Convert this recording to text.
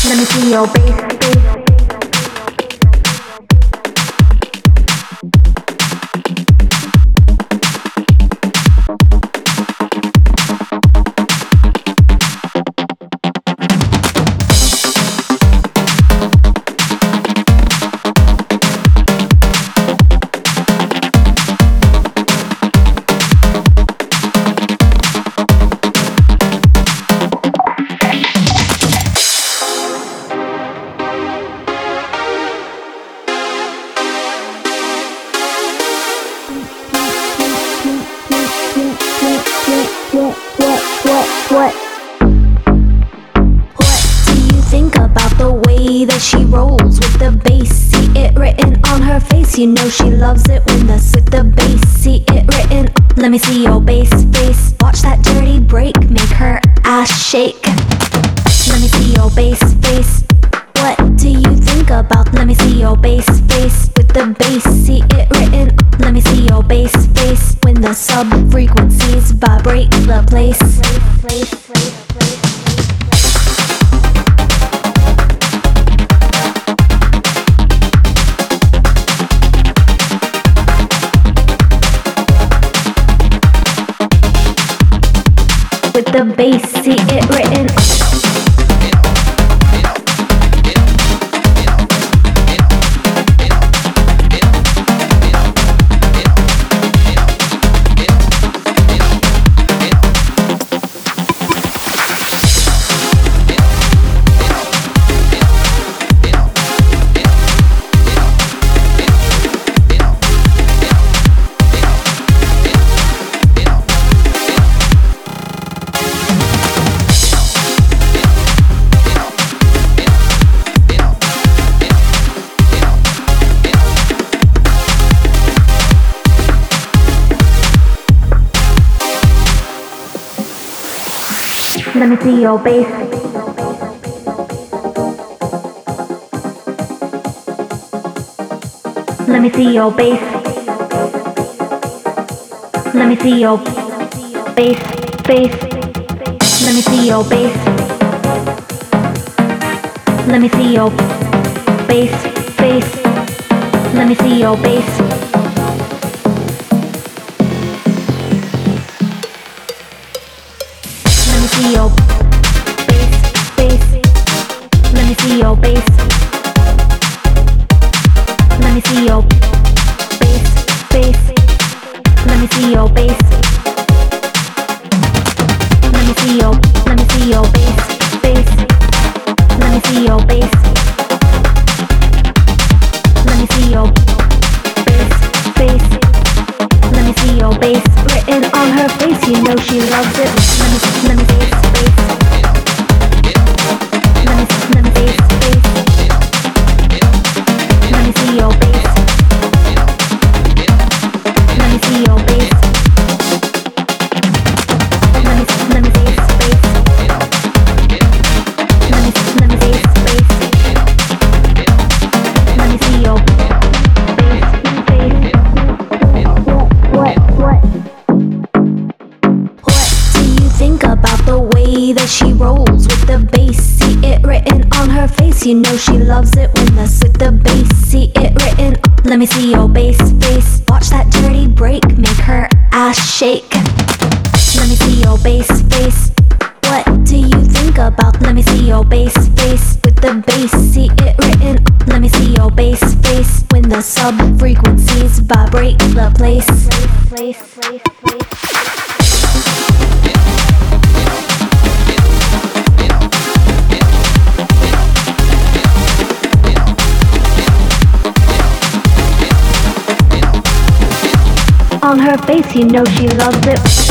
Let me see your bass. What do you think about the way that she rolls with the bass? See it written on her face. You know she loves it when that's with the bass. See it written. Let me see your bass face. Watch that dirty break make her ass shake. Let me see your bass face. What do you think about? Let me see your bass face with the bass. See it written. Let me see your bass face when the sub frequencies vibrate the place. With the bass, see it written. Let me see your bass. Let me see your bass. Let me see your bass. Let me see your bass. Let me see your bass. Let me see your bass. Let me see your bass. Let me see your bass. Let me see your bass. Let me see your bass. Let me see your bass. Let me see your bass. Let me see your bass. Let me see your bass written on her face. You know she loves it. Let me see bass. Let me see bass. Let me see your bass. Let me see your bass. Let me see bass. Let me see bass. Let me see your bass. What do you think about the way that she rolls with the bass? See it written on her face. You know she loves it when that's with the bass. See it written. Let me see your bass face. Watch that dirty break make her ass shake. Let me see your bass face. What do you think about? Let me see your bass face with the bass. See it written. Let me see your bass face when the sub frequencies vibrate the place. On her face, you know she loves it.